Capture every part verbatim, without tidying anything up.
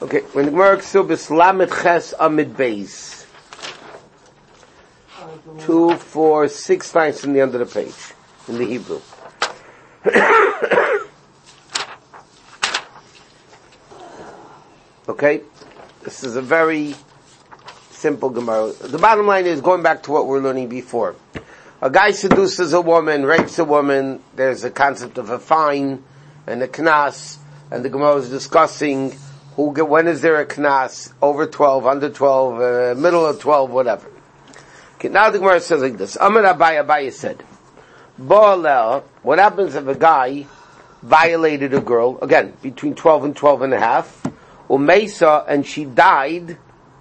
Okay, when the Gemara Ksubis Lamed Ches Amid Beis. Two, four, six lines from the end of the page, in the Hebrew. Okay? This is a very simple Gemara. The bottom line is, going back to what we were learning before. A guy seduces a woman, rapes a woman, there's a concept of a fine and a knas, and the Gemara is discussing who get, when is there a knas, over twelve, under twelve, uh, middle of twelve, whatever. Okay, now the Gemara says like this. Amar Abaye, Abaye said, Bo'alel, what happens if a guy violated a girl, again, between twelve and twelve and a half, Umeisa, and she died,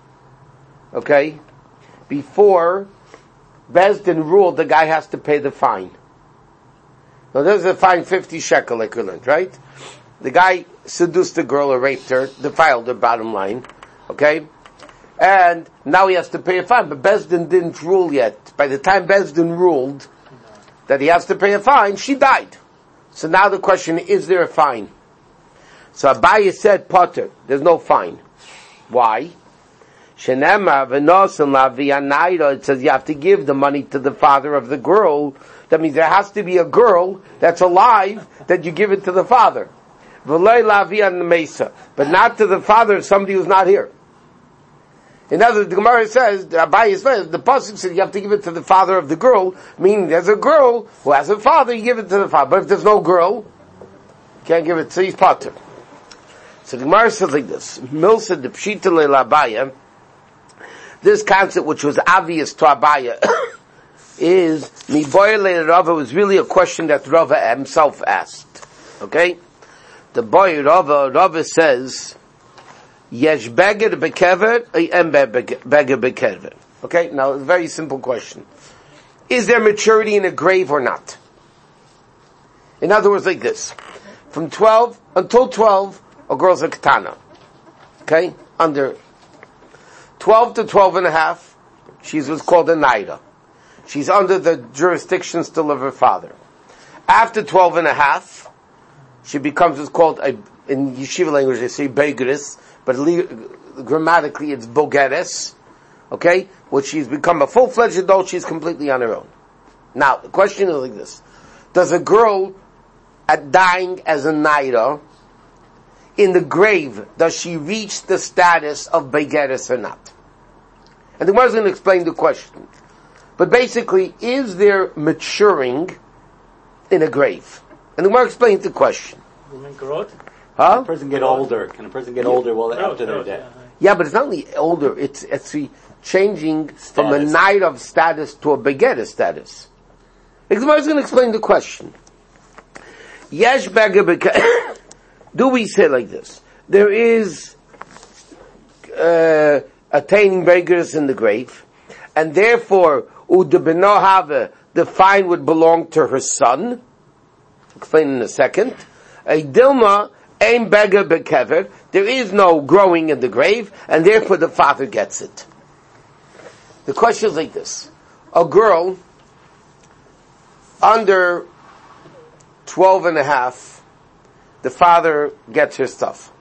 okay, before Bezdin ruled the guy has to pay the fine. Now there's a fine fifty shekel, like we learned, right? The guy seduced the girl or raped her, defiled her, bottom line, okay? And now he has to pay a fine, but Bezdin didn't rule yet. By the time Bezdin ruled that he has to pay a fine, she died. So now the question, is there a fine? So Abaye said, Potter, there's no fine. Why? Shenema v'nosan lavianaira, it says you have to give the money to the father of the girl. That means there has to be a girl that's alive that you give it to the father. V'loi lavian mesa, but not to the father of somebody who's not here. In other words, the Gemara says, Abaye says, the pasuk says you have to give it to the father of the girl, meaning there's a girl who has a father, you give it to the father. But if there's no girl, you can't give it, so he's Potter. So the Gemara says like this, Milsa de Pshita le Abaye, this concept which was obvious to Abaye is, Miboyle Rava was really a question that Rava himself asked. Okay? The boy Rava, Rava says, Yesh beged bekever, em beged bekever. Okay? Now, a very simple question. Is there maturity in a grave or not? In other words, like this. From twelve, until twelve, a girl's a katana. Okay? Under twelve to twelve and a half, she's what's called a naira. She's under the jurisdiction still of her father. After twelve and a half, she becomes what's called, a, in yeshiva language they say begeres, but le- grammatically it's bogeres, okay? Which she's become a full-fledged adult, she's completely on her own. Now, the question is like this. Does a girl at dying as a naira, in the grave, does she reach the status of begeres or not? And the Gemara is going to explain the question. But basically, is there maturing in a grave? And the Gemara explains the question. Huh? Can a person get older? Can a person get yeah. older while after their death? Yeah, but it's not only older, it's actually changing status. From a night of status to a begeres status. The Gemara is going to explain the question. Yesh begeres. Do we say like this? There is uh, attaining begeres in the grave, and therefore, udebeno have, the fine would belong to her son. Explain in a second. A dilma aim beggar bekever. There is no growing in the grave, and therefore the father gets it. The question is like this: a girl under twelve and a half, the father gets her stuff.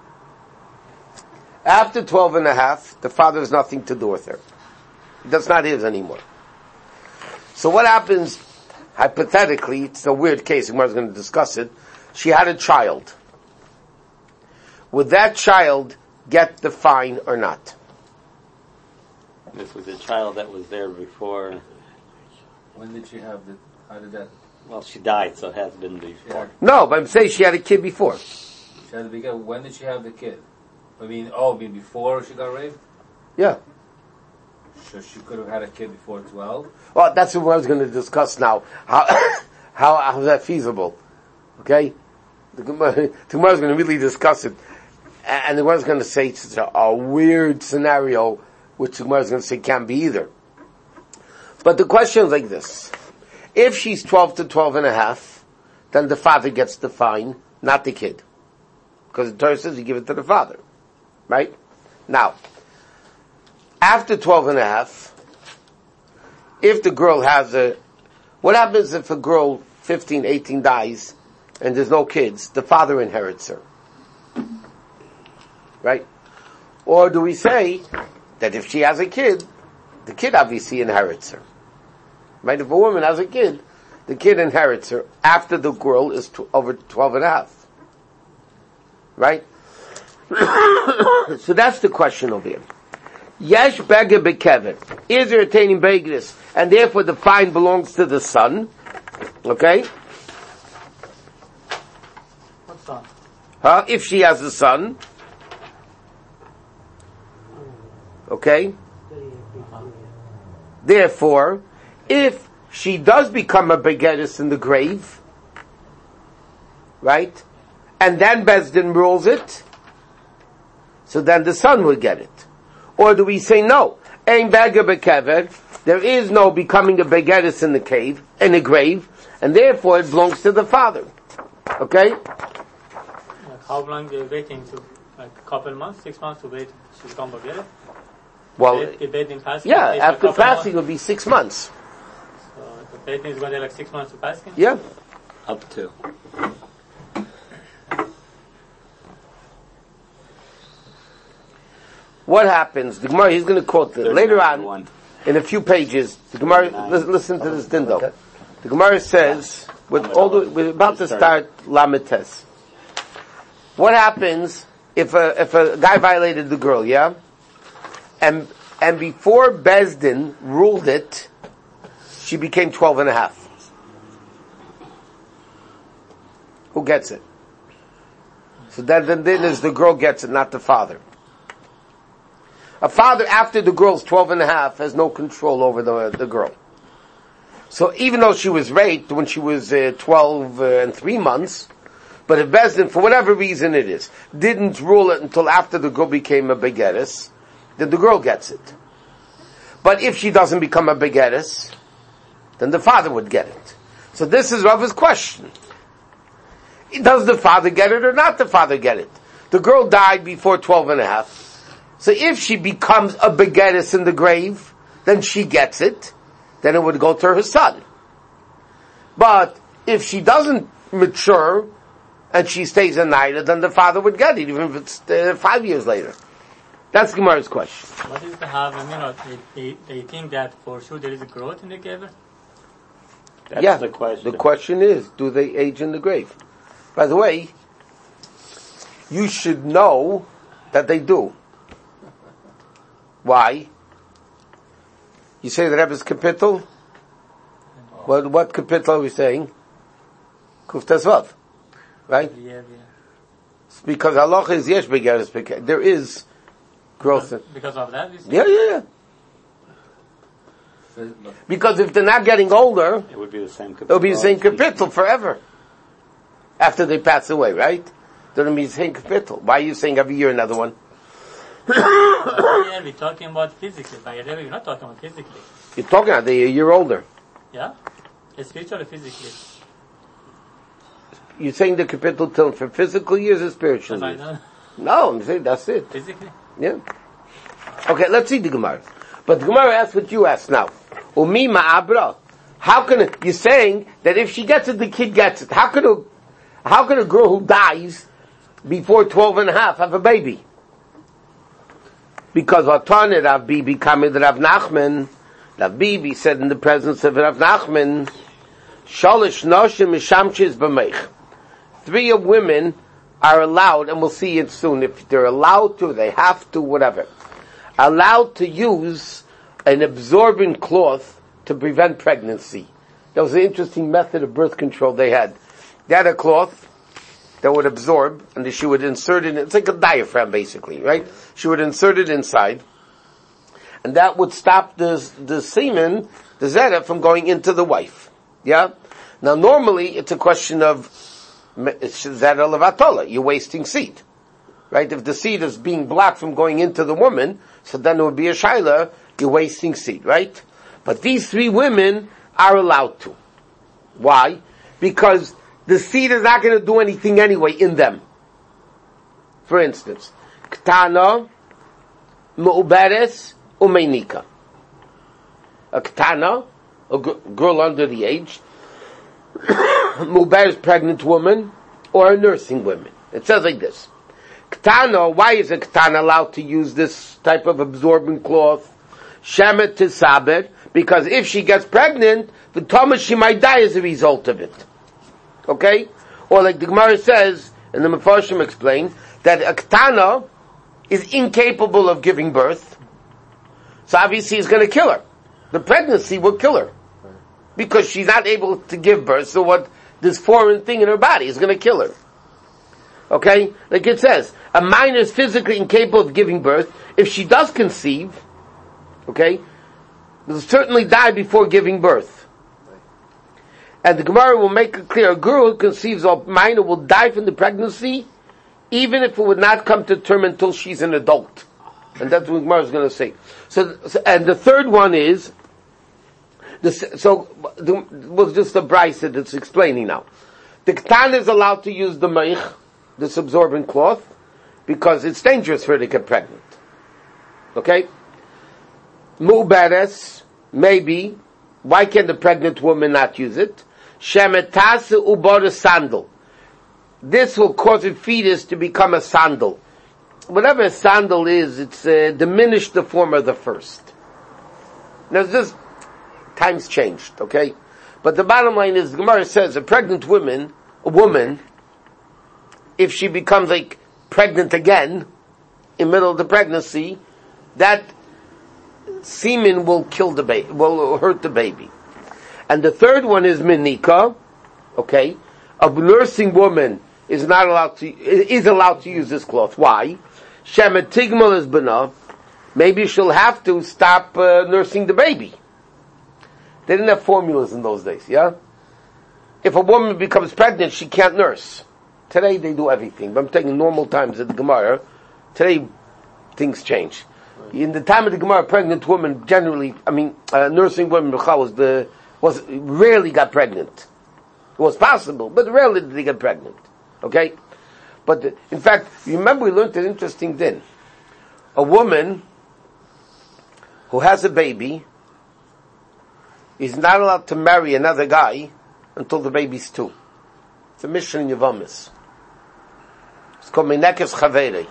After twelve and a half, the father has nothing to do with her. That's not his anymore. So what happens? Hypothetically, it's a weird case, and we're going to discuss it. She had a child. Would that child get the fine or not? This was a child that was there before. When did she have the, how did that? Well, she died, so it has been before. No, but I'm saying she had a kid before. She had the big, when did she have the kid? I mean, oh, I mean before she got raped? Yeah. So she could have had a kid before twelve? Well, that's what I was going to discuss now. How, how, how is that feasible? Okay? The Gemara is going to really discuss it. And the Gemara is going to say it's a, a weird scenario, which the Gemara is going to say can't be either. But the question is like this. If she's twelve to twelve and a half, then the father gets the fine, not the kid. Because the Torah says you give it to the father. Right? Now, after twelve and a half, if the girl has a, what happens if a girl fifteen, eighteen dies and there's no kids? The father inherits her. Right? Or do we say that if she has a kid, the kid obviously inherits her? Right? If a woman has a kid, the kid inherits her after the girl is tw- over twelve and a half. Right? So that's the question over here. Yesh beged bekever. Is there attaining begedus, and therefore the fine belongs to the son? Okay? What son? Huh? If she has a son. Okay? Therefore, if she does become a begedus in the grave, right? And then Bezdin rules it, so then the son would get it. Or do we say no? Ein beged bekever. There is no becoming a begedus in the cave, in the grave, and therefore it belongs to the father. Okay? Like how long they're waiting to, like a couple months, six months to wait to become begedus? Well, The Bedin passing. yeah, takes a after couple passing it months. would be six months. So the Bedin is going to take like six months to pass him? Yeah. Up to. What happens? The Gemara, he's going to quote it later on One. in a few pages. The Gemara, li- listen to this dindo. The Gemara says, with all the, we're about to start Lamites. What happens if a, if a guy violated the girl, yeah? And, and before Bezdin ruled it, she became twelve and a half. Who gets it? So then, then, then is the girl gets it, not the father. A father, after the girl's twelve and a half, has no control over the, the girl. So even though she was raped when she was uh, twelve uh, and three months, but if Bezdin, for whatever reason it is, didn't rule it until after the girl became a begedus, then the girl gets it. But if she doesn't become a begedus, then the father would get it. So this is Rava's question. Does the father get it or not the father get it? The girl died before twelve and a half. So if she becomes a begedus in the grave, then she gets it. Then it would go to her son. But if she doesn't mature and she stays a naida, then the father would get it, even if it's uh, five years later. That's Gemara's question. What is the have, you know, they, they, they think that for sure there is a growth in the kever? That's yeah, the question. The question is, do they age in the grave? By the way, you should know that they do. Why? You say the Rebbe's kapitel? What, what kapitel are we saying? Kuf Tesvav. Right? Yeah, yeah. It's because Allah is yesh begeres begeres. There is growth. Because, because of that? You say? Yeah, yeah, yeah. Because if they're not getting older, It would be the same. it'll be the same kapitel forever. After they pass away, right? It'll be the same kapitel. Why are you saying every year another one? Yeah, we're talking about physically. By Rebbe, you're not talking about physically. You're talking about they're a year older. Yeah? It's spiritually, physically. You're saying the kapitel till for physical years or spiritual Because I years? know. No, I'm saying that's it. Physically? Yeah. Okay, let's see the Gemara. But the Gemara asks what you ask now. Umi ma'abra. How can it, you're saying that if she gets it, the kid gets it. How can a, how can a girl who dies before twelve and a half have a baby? Because Atane Rav Bibi Kamid Rav Nachman, Rav Bibi said in the presence of Rav Nachman, Shalish Noshim Mishamchiz B'meich. Three of women are allowed, and we'll see it soon, if they're allowed to, they have to, whatever, allowed to use an absorbent cloth to prevent pregnancy. That was an interesting method of birth control they had. They had a cloth that would absorb, and she would insert it, it's like a diaphragm basically, right? She would insert it inside, and that would stop the, the semen, the zera, from going into the wife. Yeah? Now normally, it's a question of zera levatola, you're wasting seed. Right? If the seed is being blocked from going into the woman, so then it would be a shaila, you're wasting seed, right? But these three women are allowed to. Why? Because the seed is not going to do anything anyway in them. For instance, Ktana, Mu'uberes, Umeinika. A Ktana, a g- girl under the age, Mu'uberes, pregnant woman, or a nursing woman. It says like this. Ktana, why is a Ktana allowed to use this type of absorbent cloth? Shemet Tisabed, because if she gets pregnant, the Thomas she might die as a result of it. Okay? Or like the Gemara says, and the Mefarshim explain, that a Ktana is incapable of giving birth, so obviously it's going to kill her. The pregnancy will kill her. Because she's not able to give birth, so what, this foreign thing in her body is going to kill her. Okay? Like it says, a minor is physically incapable of giving birth. If she does conceive, okay, will certainly die before giving birth. And the Gemara will make it clear, a girl who conceives a minor will die from the pregnancy, even if it would not come to term until she's an adult. And that's what the Gemara is going to say. So, so, and the third one is, the, so, the, was just the brisa that's explaining now. The Ktan is allowed to use the meich, this absorbent cloth, because it's dangerous for her to get pregnant. Okay? Mu'beres, maybe. Why can the pregnant woman not use it? Shemetase ubor sandal. This will cause a fetus to become a sandal. Whatever a sandal is, it's uh, diminished the form of the first. Now, this times changed, okay? But the bottom line is, the Gemara says, a pregnant woman, a woman, if she becomes like pregnant again, in the middle of the pregnancy, that semen will kill the baby, will hurt the baby. And the third one is menika, okay? A nursing woman is not allowed to, is allowed to use this cloth. Why? Shemetigmal is bana. Maybe she'll have to stop uh, nursing the baby. They didn't have formulas in those days, yeah? If a woman becomes pregnant, she can't nurse. Today they do everything. But I'm taking normal times at the Gemara. Today, things change. In the time of the Gemara, pregnant woman generally, I mean, uh, nursing woman was the, was, rarely got pregnant. It was possible, but rarely did they get pregnant. Okay? But, the, in fact, you remember we learned an interesting thing. A woman who has a baby is not allowed to marry another guy until the baby's two. It's a mission in Yavamis. It's called Menekes Chaverei.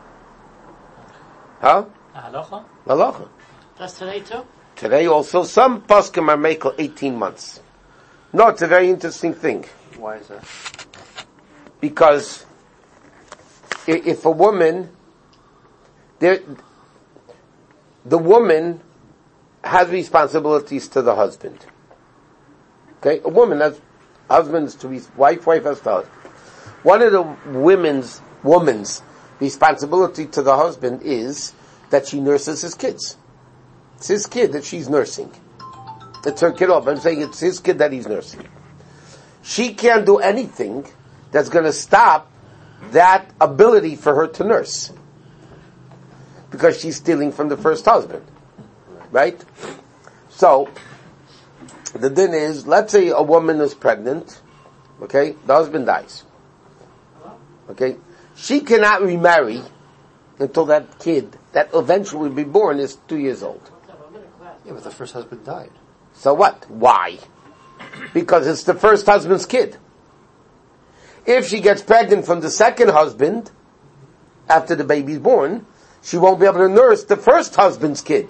Huh? Halacha? Halacha. That's today too? Today also, some poskim are makel eighteen months. No, it's a very interesting thing. Why is that? Because if a woman, there, the woman has responsibilities to the husband. Okay? A woman has husbands to his wife, wife has to husband. One of the women's, woman's responsibility to the husband is that she nurses his kids. It's his kid that she's nursing. It's her kid off. I'm saying it's his kid that he's nursing. She can't do anything that's going to stop that ability for her to nurse. Because she's stealing from the first husband. Right? So, the din is, let's say a woman is pregnant, okay, the husband dies. Okay? She cannot remarry until that kid, that eventually will be born, is two years old. Yeah, but the first husband died. So what? Why? Because it's the first husband's kid. If she gets pregnant from the second husband, after the baby's born, she won't be able to nurse the first husband's kid.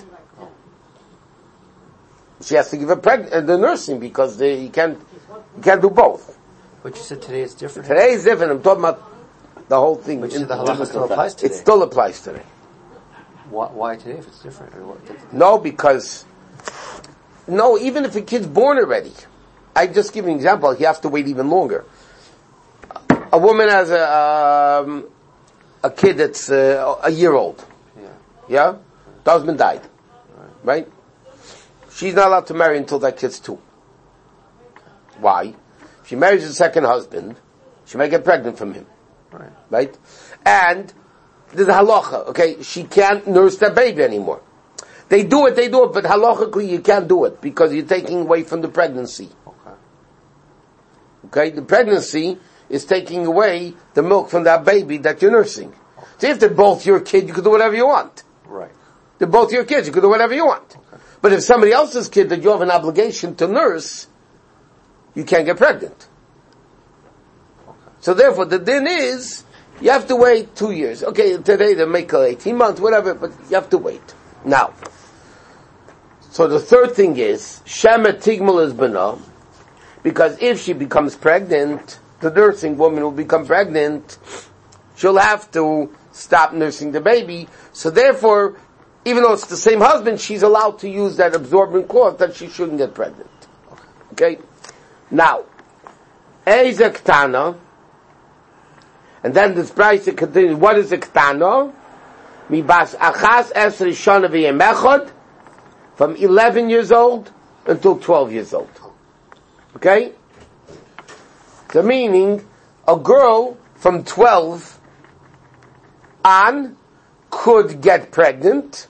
She has to give a preg- uh, the nursing because they, you can't you can't do both. But you said today it's different. Today is different. I'm talking about the whole thing. But you said the halacha still applies today. It still applies today. Why, why today if it's different? Or what? No, because no, even if a kid's born already, I just give you an example. You have to wait even longer. A woman has a um, a kid that's uh, a year old. Yeah. Yeah, the husband died. Right. She's not allowed to marry until that kid's two. Why? If she marries a second husband, she might get pregnant from him. Right. Right? And there's a halacha, okay? She can't nurse that baby anymore. They do it, they do it, but halachically you can't do it because you're taking away from the pregnancy. Okay. Okay? The pregnancy is taking away the milk from that baby that you're nursing. So if they're both your kid, you can do whatever you want. Right. They're both your kids, you can do whatever you want. Okay. But if somebody else's kid that you have an obligation to nurse, you can't get pregnant. Okay. So therefore, the din is, You have to wait two years. Okay, today they make eighteen months, whatever, but you have to wait. Now, so the third thing is, Shema Tigmal is Bana, because if she becomes pregnant, the nursing woman will become pregnant, she'll have to stop nursing the baby, so therefore, even though it's the same husband, she's allowed to use that absorbent cloth that she shouldn't get pregnant. Okay? Now, Eza Ktana, and then this price continues, what is a Ktana? Mibas Achas Esri Shana V'Yemechod, from eleven years old until twelve years old. Okay? So meaning, a girl from twelve on could get pregnant,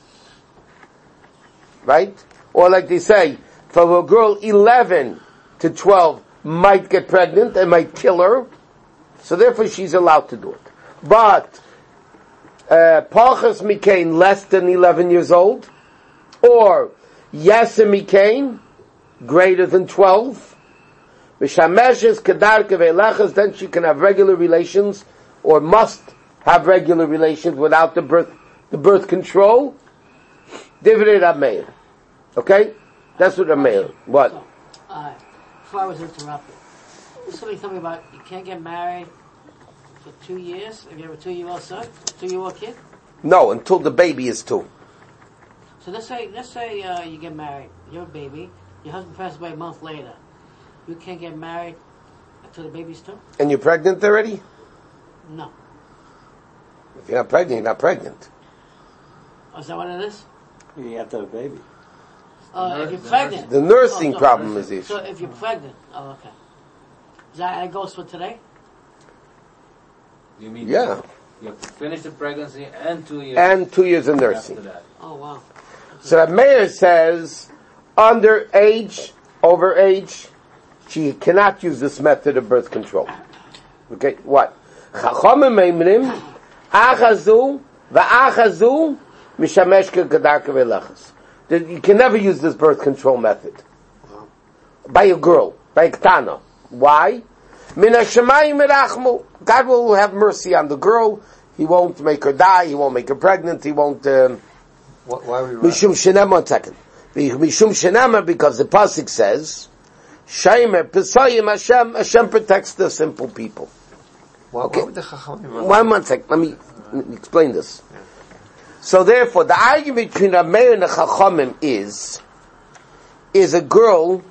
right? Or like they say, for a girl eleven to twelve might get pregnant and might kill her, so therefore she's allowed to do it. But, uh, Pachas Mikain less than eleven years old, or Yesa Mikain greater than twelve, Mishameshes Kedarka Ve'elechas, then she can have regular relations, or must have regular relations without the birth, the birth control. Divided Ameir. Okay? That's what Ameir. What? So, uh, before I was interrupted, somebody told me about you can't get married for two years if you have a two-year-old son, a two-year-old kid. No, until the baby is two. So let's say, let's say uh, you get married, you have a baby, your husband passes away a month later. You can't get married until the baby's two? And you're pregnant already? No. If you're not pregnant, you're not pregnant. Oh, is that what it is? You have to have a baby. Uh, if you're pregnant. The nursing oh, so, problem is the issue. So if you're pregnant, oh, okay. Is that, that goes for today? You mean Yeah. you have to finish the pregnancy and two years And two years of nursing. after that. Oh, wow. So that mayor says, under age, over age, she cannot use this method of birth control. Okay, what? Chachamim meimrim, achazu, va'achazu, mishameshke gedarka ve'lechas. You can never use this birth control method. By a girl, by a ktana. Why? Min hashamayim erachmu. God will have mercy on the girl. He won't make her die. He won't make her pregnant. He won't... Um, Why, why were you Mishum Shenema, one second. Mishum Shenema, because the pasuk says, Shaimer, Pesayim, Hashem, Hashem protects the simple people. Why, Okay. why would the Chachamim One, one second, let me, let me explain this. So therefore, the argument between Rameir and the Chachamim is, is a girl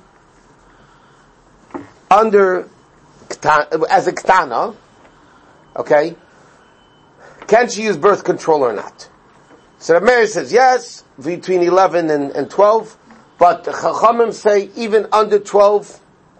under, as a Ktana, okay, can she use birth control or not? So the Meir says yes, between eleven and, and twelve, but the Chachamim say even under twelve,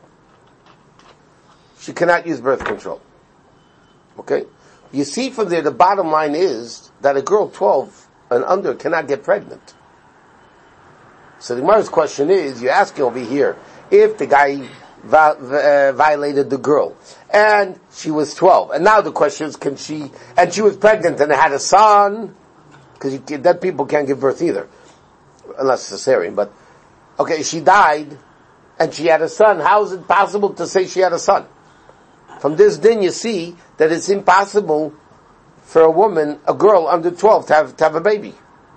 she cannot use birth control. Okay? You see from there, the bottom line is that a girl twelve and under cannot get pregnant. So the Gemara's question is, you're asking over here, if the guy va- uh, violated the girl, and she was twelve, and now the question is, can she, and she was pregnant and had a son, because dead people can't give birth either, unless cesarean. But okay, she died, and she had a son. How is it possible to say she had a son? From this din, you see that it's impossible for a woman, a girl under twelve, to have to have a baby.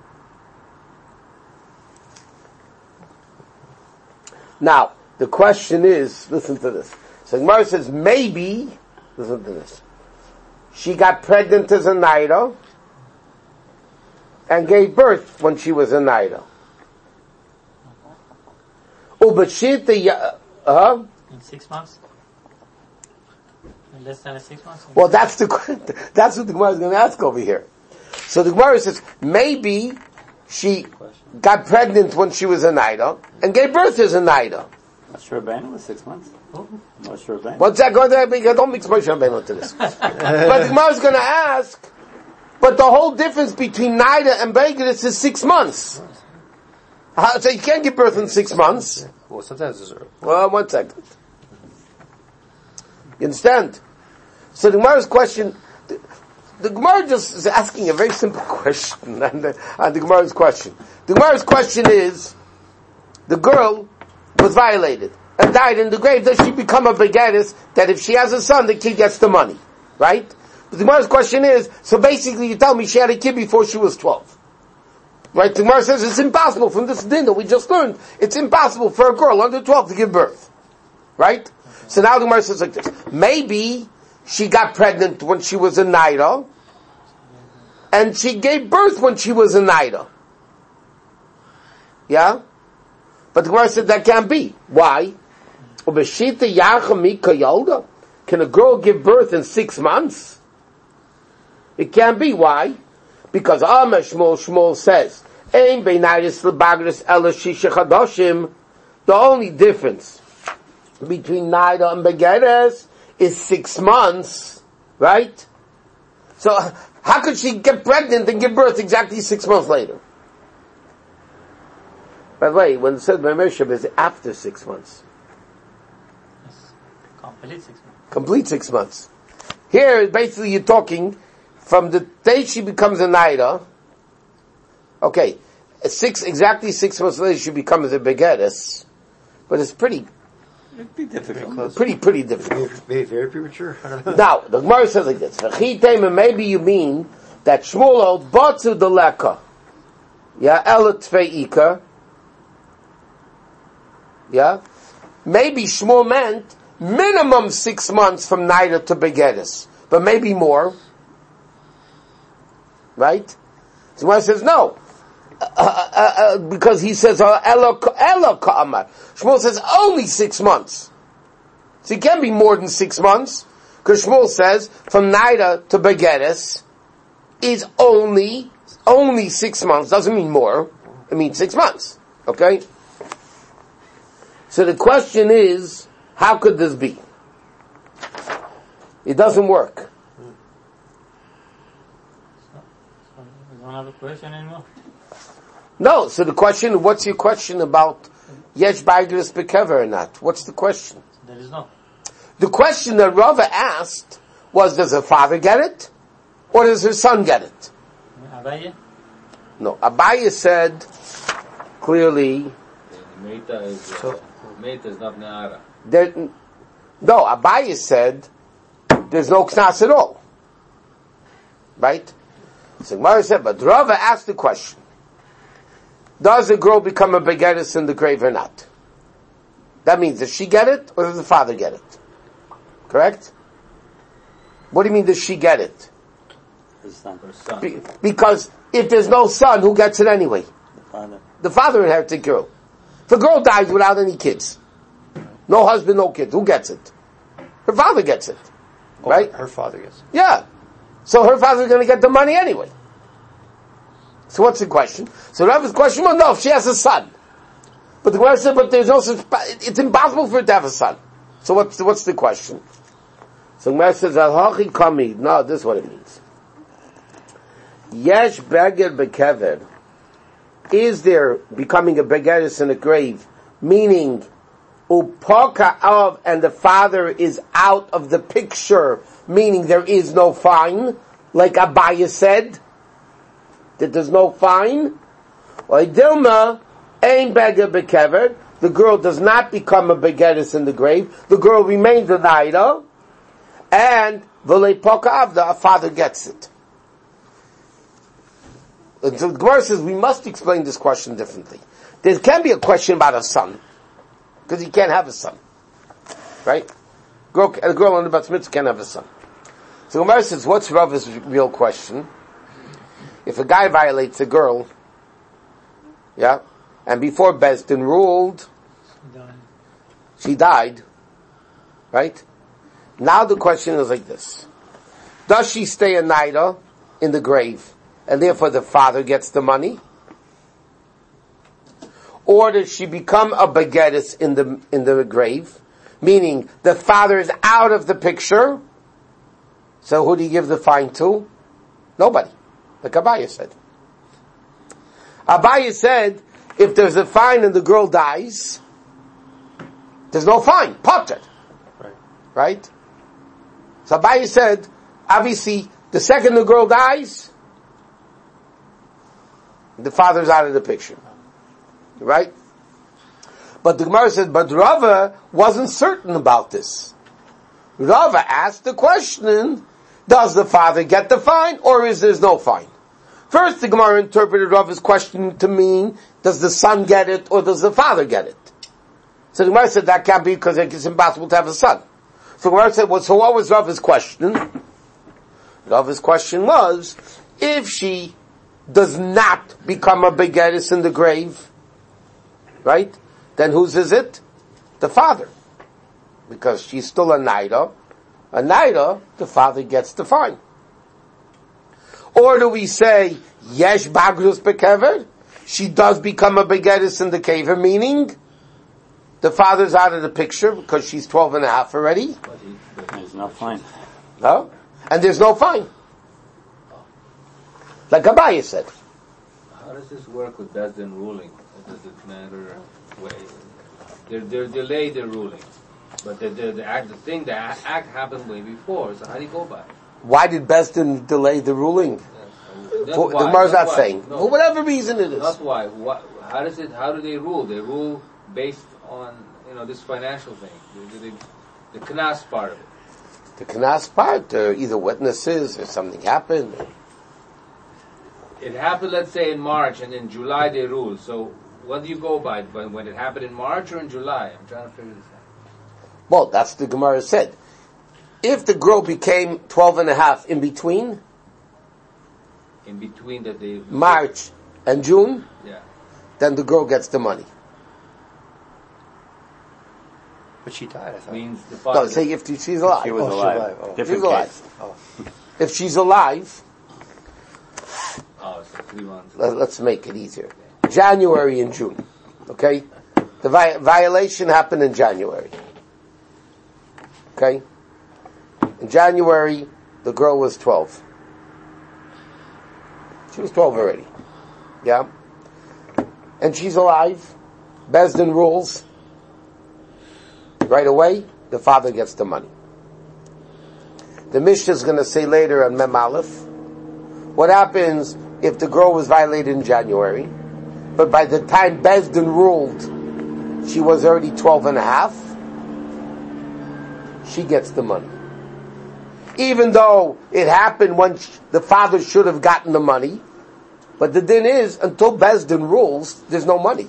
Now, the question is, listen to this. So Gemara says maybe, listen to this. She got pregnant as a naira, and gave birth when she was a naira. Ubashita, uh, In six months? In less than six months? well, that's the that's what the Gemara is going to ask over here. So the Gemara says maybe she got pregnant when she was a naira and gave birth as a naira. Not sure Rabbeinu was six months. Not sure Rabbeinu. What's that going to? Don't mix Moshe Rabbeinu to this. But the Gemara is going to ask. But the whole difference between Naida and Begeris is six months. How, so you can't give birth in six months. Well, sometimes there's a... Well, one second. You understand? So the Gemara's question, the, the Gemara just is asking a very simple question on the, on the Gemara's question. The Gemara's question is, the girl was violated and died in the grave. Does she become a Begeris that if she has a son, the kid gets the money? Right? But the Gemara's question is, so basically you tell me she had a kid before she was twelve. Right? The Gemara says it's impossible from this din that we just learned, it's impossible for a girl under twelve to give birth. Right? So now the Gemara says like this, maybe she got pregnant when she was a Naira, and she gave birth when she was a Naira. Yeah? But the Gemara said that can't be. Why? Can a girl give birth in six months? It can't be. Why? Because Amar Shmuel Shmuel says, Ein beinayis lebagris ela shisha chadoshim. The only difference between Naira and Begeres is six months, right? So how could she get pregnant and give birth exactly six months later? By the way, when it says B'Meshab, it's after six months. Complete six months. Complete six months. Here, basically, you're talking from the day she becomes a Naira. Okay, six exactly six months later she becomes a Begeres, but it's pretty, It'd be difficult. pretty, pretty difficult. Maybe very premature. I don't know. Now, the Gemara says like this: "V'chitema." Maybe you mean that Shmuel holds batzu deleka, yeah, ela tveika, yeah. Maybe Shmuel meant minimum six months from Naira to Begeres, but maybe more, right? So Gemara says no, uh, uh, uh, because he says uh, ela ela ka'amar. Shmuel says only six months. So it can't be more than six months, because Shmuel says from Naira to Begeres is only only six months. Doesn't mean more. It means six months. Okay. So the question is, how could this be? It doesn't work. We don't have a question anymore. No. So the question, what's your question about Yesh Ba'igris Bekever or not? What's the question? There is no. The question that Rava asked was, does her father get it? Or does her son get it? Abaye? No. Abaye said clearly, Meita is, uh, Meita is not Ne'ara. there, no, Abaye said there's no knas at all. Right? So Gemara said, but Rava asked the question, does a girl become a begeres in the grave or not? That means, does she get it, or does the father get it? Correct? What do you mean, does she get it? His son, Her son. Be- because if there's no son, who gets it anyway? the father. The father inherits the girl. If a girl dies without any kids, no husband, no kids, who gets it? Her father gets it. Oh, Right? Her father gets it. Yeah. So her father's going to get the money anyway. So what's the question? So Rava's question was, no, if she has a son. But the Gemara said, but there's no such, it's impossible for her to have a son. So what's the, what's the question? So the Gemara says, Al-Hachi Kami. No, this is what it means. Yesh Beged Bekever. Is there becoming a Begeres in a grave? Meaning, Upaka of, and the father is out of the picture, meaning there is no fine, like Abaye said, that there's no fine. Or Dilma, Ein Beged Bekever. The girl does not become a Begeres in the grave. The girl remains a Naira. And V'lei Poka Avda, a father gets it. And so the Gemara says we must explain this question differently. There can be a question about a son, because he can't have a son, right? Girl, a girl on the Bat Mitzvah can't have a son. So the Gemara says, what's Rava's real question? If a guy violates a girl, yeah, and before Beis Din ruled, Done. she died, right? Now the question is like this: does she stay a Naira in the grave, and therefore the father gets the money? Or does she become a Begeres in the, in the grave? Meaning, the father is out of the picture. So who do you give the fine to? Nobody. Like Abaye said. Abaye said, if there's a fine and the girl dies, there's no fine. Potter. Right. Right? So Abaye said, obviously, the second the girl dies, the father's out of the picture. Right? But the Gemara said, but Rava wasn't certain about this. Rava asked the question, Does the father get the fine, or is there no fine? First, the Gemara interpreted Rav's question to mean, does the son get it, or does the father get it? So the Gemara said that can't be because it's impossible to have a son. So the Gemara said, well, so what was Rav's question? Rav's question was, if she does not become a begetis in the grave, right? Then whose is it? The father. Because she's still a naida. A naida, the father gets the fine. Or do we say, yesh bagrus bekever? She does become a begetis in the kever, meaning the father's out of the picture because she's twelve and a half already. There's no fine. No? And there's no fine. Like Abaye said. How does this work with Bezdin ruling? Or does it matter? Way? They're, they're delayed the ruling. But the, the, the, act, the thing, the act happened way before, so how do you go by it? Why did Besdin delay the ruling? That's For, why, the Gemara's that's not why. saying. No, For whatever reason it is. That's why. What, how does it? How do they rule? They rule based on you know this financial thing, the, the, the knas part of it. The Knas part, or either witnesses or something happened. It happened, let's say, in March, and in July they rule. So what do you go by? When, when it happened in March or in July? I'm trying to figure this out. Well, that's the Gemara said. If the girl became twelve and a half in between In between that they March and June, yeah. then the girl gets the money. But she died, I thought. Means the father. No, say if she's alive. She was Oh, she's alive. alive. Oh. She's Different alive. case. Oh. If she's alive, Oh, so three months. let, let's make it easier. January and June. Okay? The vi- violation happened in January. Okay? In January, the girl was twelve. She was twelve already. Yeah? And she's alive. Bezdin rules. Right away, the father gets the money. The Mishnah is going to say later on Mem Aleph, what happens if the girl was violated in January, but by the time Bezdin ruled, she was already twelve and a half, she gets the money. Even though it happened when sh- the father should have gotten the money, but the din is, until Bezdin rules, there's no money.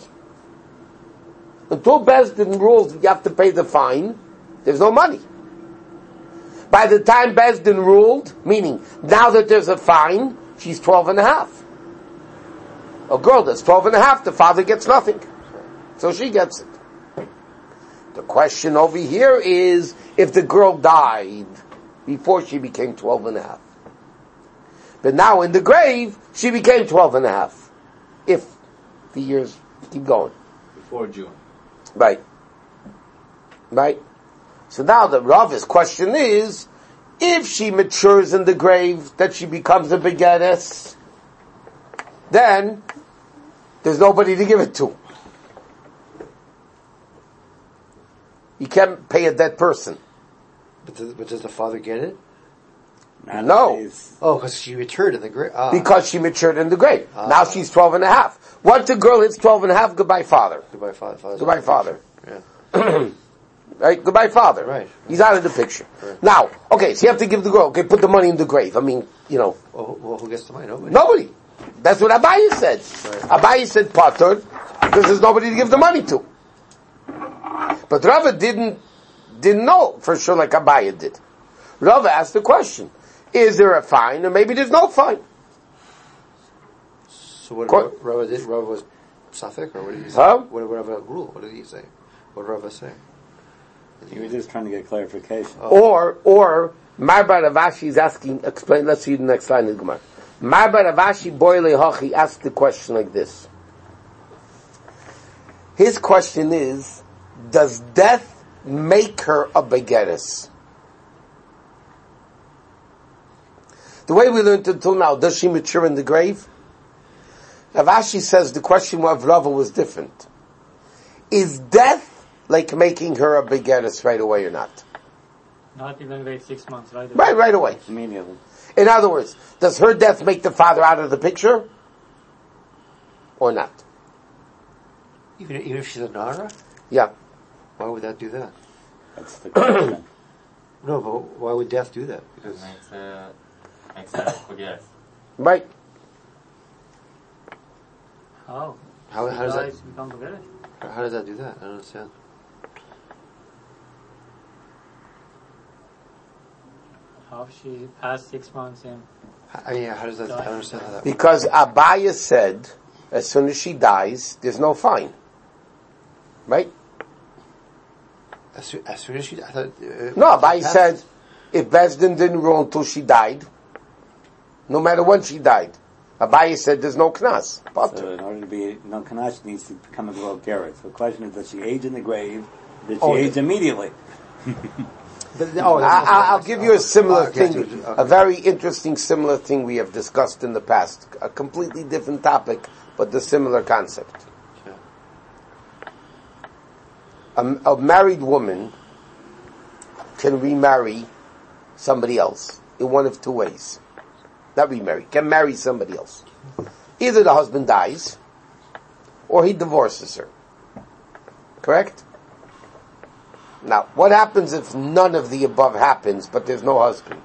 Until Bezdin rules, you have to pay the fine, there's no money. By the time Bezdin ruled, meaning now that there's a fine, she's twelve and a half. A girl that's twelve and a half, the father gets nothing. So she gets it. The question over here is, if the girl died before she became twelve and a half. But now in the grave, she became twelve and a half. If the years keep going. Before June. Right. Right. So now the Rav's question is, if she matures in the grave, that she becomes a begettes, then there's nobody to give it to. You can't pay a dead person. But does, but does the father get it? No. Oh, because she matured in the grave. Ah. Because she matured in the grave. Ah. Now she's twelve and a half. Once a girl hits twelve and a half, goodbye father. Goodbye, father. Father's Goodbye out of the father. picture. Yeah. Right? Goodbye father. Right. He's out of the picture. Right. Now, okay, so you have to give the girl, okay, put the money in the grave. I mean, you know, Well, who- well, who gets the money? Nobody. nobody. That's what Abaye said. Right. Abaye said Potter, because there's nobody to give the money to. But Rava didn't, didn't know for sure like Abaye did. Rava asked the question, is there a fine, or maybe there's no fine? So what Qu- Rava did? Rava was Suffolk, or what did he say? Huh? What did Rava rule? What did he say? What did Rava say? He was just trying to get clarification. Or, or, Marba Ravashi is asking, explain, let's see the next line of the Gemara. Marba Ravashi Boile Hochi asked the question like this. His question is, does death make her a begettes? The way we learned until now, does she mature in the grave? Ravashi says the question of Rava was different. Is death like making her a begettes right away or not? Not even wait six months, right? Right, right away. Immediately. In other words, does her death make the father out of the picture? Or not? Even even if she's a Nara, Yeah. why would that do that? That's the question. No, but why would death do that? Because Makes uh, makes sense. Forget. Right? How? how, how does that Guys become together. how does that do that? I don't understand. How she passed six months in. I mean, how does that? I don't understand how that. Because Abaya said, as soon as she dies, there's no fine. Right? As soon as, soon as she, I thought. Uh, No, Abaya passed- said, if Bezdin didn't rule until she died, no matter when she died, Abaya said there's no knas. But So in order to be no kanash, she needs to become a girl carrot. So the question is, does she age in the grave? Did she Oh, age immediately? But, oh, I, that's I- I'll give you a similar Okay, thing, okay. a very interesting similar thing we have discussed in the past. A completely different topic, but the similar concept. A, a married woman can remarry somebody else in one of two ways. Not remarry, can marry somebody else. Either the husband dies, or he divorces her. Correct? Now, what happens if none of the above happens, but there's no husband?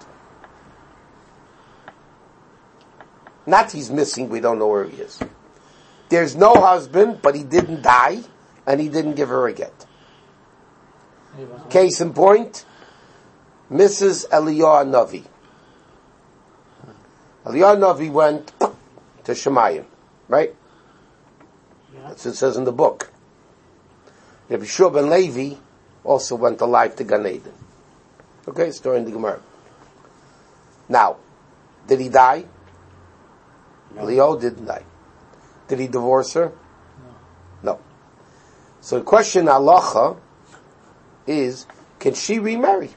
Not he's missing, we don't know where he is. There's no husband, but he didn't die, and he didn't give her a get. Case in point, Missus Eliyahu Navi. Eliyahu Navi went to Shemayim, right? Yeah. That's what it says in the book. Rabbi Shua ben Levi also went alive to Gan Eden. Okay, story in the Gemara. Now, did he die? No. Leo didn't die. Did he divorce her? No. No. So the question, halacha, is, can she remarry?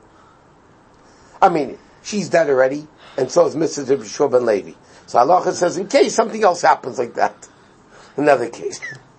I mean, she's dead already, and so is Missus Rabbi Shua ben Levi. So halacha says, in case something else happens like that, another case.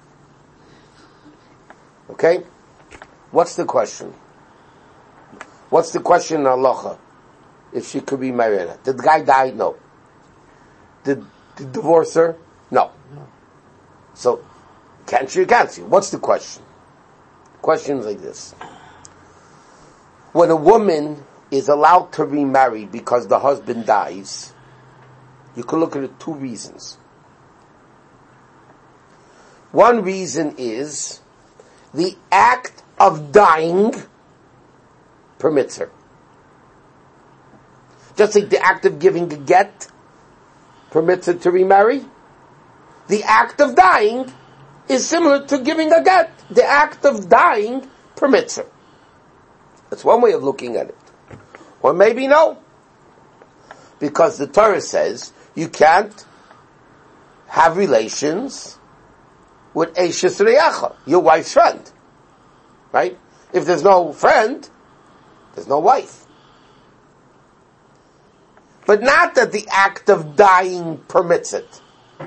Okay? What's the question? What's the question in halacha? If she could be married or not. Did the guy die? No. Did, did divorce her? No. So, can she or can't she? What's the question? The question is like this. When a woman is allowed to remarry because the husband dies, you can look at it two reasons. One reason is the act of dying permits her. Just like the act of giving a get permits her to remarry, the act of dying is similar to giving a get. The act of dying permits her. That's one way of looking at it. Or maybe no. Because the Torah says you can't have relations with Eishes Reyacha, your wife's friend. Right? If there's no friend, there's no wife. But not that the act of dying permits it.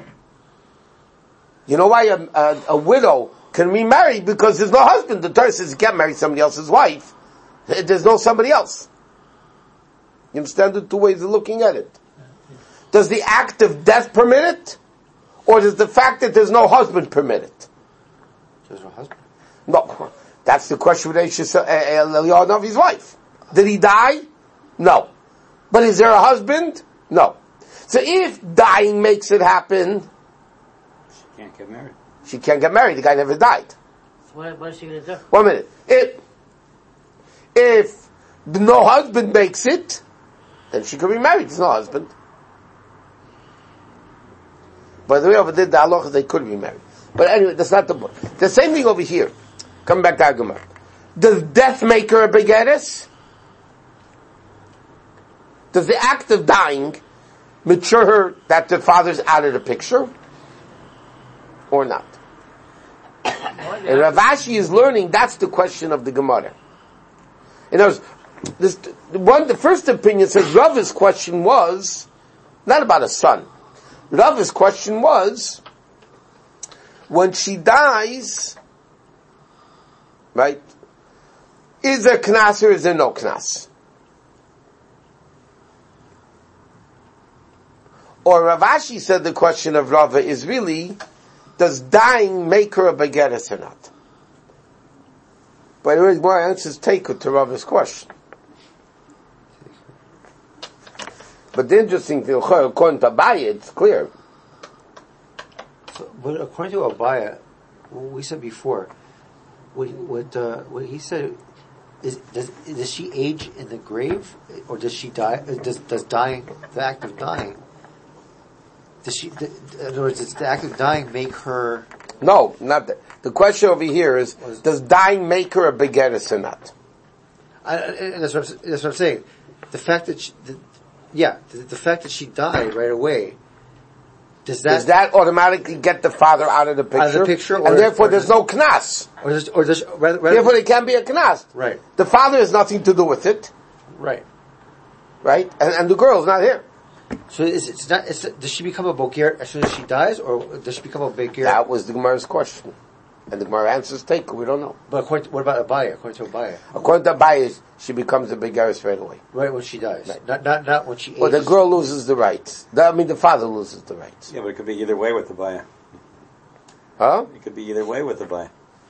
You know why a, a, a widow can remarry? Because there's no husband. The Torah says you can't marry somebody else's wife. There's no somebody else. You understand the two ways of looking at it? Does the act of death permit it? Or does the fact that there's no husband permit it? There's no husband. No. That's the question with Eliyahu Navi's wife. Did he die? No. But is there a husband? No. So if dying makes it happen, She can't get married. she can't get married. The guy never died. So what, what is she going to do? One minute. If, if no husband makes it, then she could be married. There's no husband. By the way, over there, the halacha, they could be married. But anyway, that's not the point. The same thing over here. Coming back to Agumar. Does death make her a begettes? Does the act of dying mature her that the father's out of the picture? Or not? And Rav Ashi is learning, that's the question of the Gemara. In other words, this, one, the first opinion says Rav's question was not about a son. Rav's question was, when she dies, right, is there knas or is there no knas? Or Rav Ashi said the question of Rava is really, does dying make her a begettes or not? By the way, my answer is take it to Rava's question. But the interesting thing, according to Abaye, it's clear. So, but according to Abaya, what we said before, what, what, uh, what he said is, does, does she age in the grave, or does she die? Does does dying, the act of dying, does she? The, in other words, does the act of dying make her? No, not that. The question over here is: does dying make her a begeris or not? I, I, that's, what I'm, that's what I'm saying. The fact that, she, the, yeah, the, the fact that she died right away. Does that, does that automatically get the father out of the picture? Out of the picture, or and therefore or there's no knas. Or does, or does rather, rather, therefore there can't be a knas. Right. The father has nothing to do with it. Right. Right? And, and the girl's not here. So is it's not? It's, does she become a boger as soon as she dies, or does she become a boger? That was the Gemara's question, and the Gemara answers take. We don't know. But according to, what about Abaya? According to Abaya, according to Abaya, she becomes a begeris right away. Right when she dies, right. not not not when she. Ages. Well, the girl loses the rights. The, I mean, the father loses the rights. Yeah, but it could be either way with the Abaya. Huh? It could be either way with the Abaya.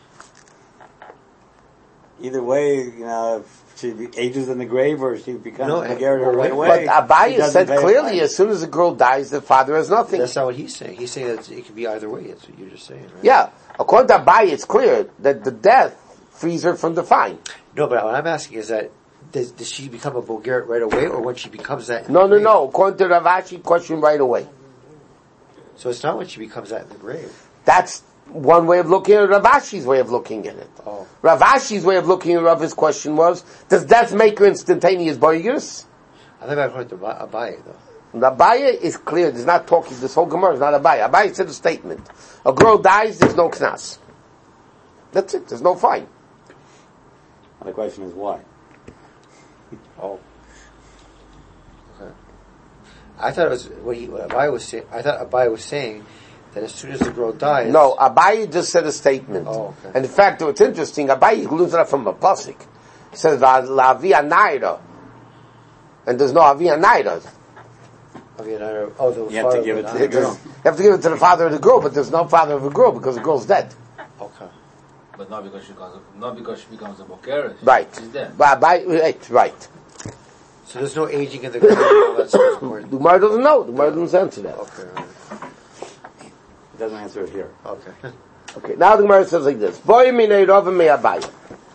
Either way, you know, if she ages in the grave or she becomes no, a begeris right away. But Abaya said clearly, as soon as the girl dies, the father has nothing. That's not what he's saying. He's saying that it could be either way. That's what you're just saying, right? Yeah. According to Abaya, it's clear that the death frees her from the fine. No, but what I'm asking is that does, does she become a boger right away, or when she becomes that? No, no, no. According to Ravashi, question right away. So it's not when she becomes that in the grave. That's one way of looking at it. Ravashi's way of looking at it. Oh. Ravashi's way of looking at Rava's question was: does death make her instantaneous boigus? I think according to Abaya though. The Abaya is clear. There's not talking. This whole Gemara is not Abaya. Abaya said a statement: a girl dies, there's no knas. That's it. There's no fine. The question is why. Oh. Okay. I thought it was what, he, what Abaya was saying. I thought Abaya was saying that as soon as the girl dies. No, Abaya just said a statement. Oh, okay. And in fact, what's interesting, Abaya learns that from a pasuk. He says la avia naira, and there's no avia naira. Avia oh, the you have to give it to the girl. You have to give it to the father of the girl, but there's no father of the girl because the girl's dead. Okay. But not because she becomes a, not because she becomes a boker. Right. She's dead. But Abaya, right, right. So there's no aging in the grave. All that stuff. The Gemara doesn't know. The Gemara doesn't answer that. Okay. Right. It doesn't answer it here. Okay. Okay, now the Gemara says like this. Boy minei rova me Abaya.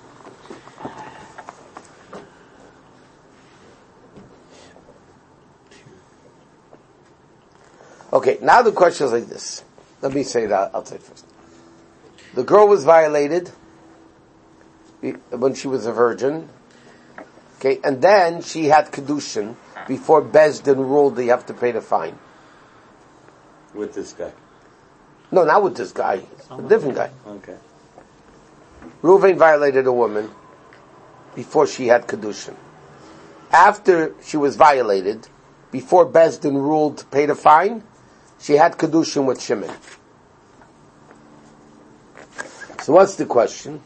Okay, now the question is like this. Let me say that, I'll say it first. The girl was violated when she was a virgin. Okay, and then she had Kedushin before Bezdin ruled that you have to pay the fine. With this guy. No, not with this guy. A different guy. Okay. Reuven violated a woman before she had Kedushin. After she was violated, before Bezdin ruled to pay the fine, she had Kedushin with Shimon. So what's the question?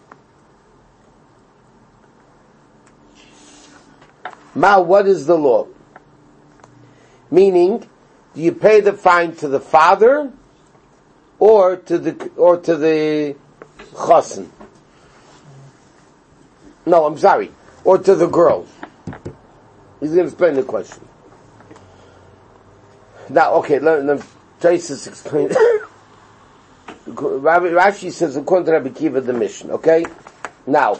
Ma, what is the law? Meaning, do you pay the fine to the father or to the or to the chassan? No, I'm sorry, or to the girl. He's going to explain the question. Now, okay, let, let Traces explain. Rabbi Rashi says according to Rabbi Kiva the mission. Okay, now,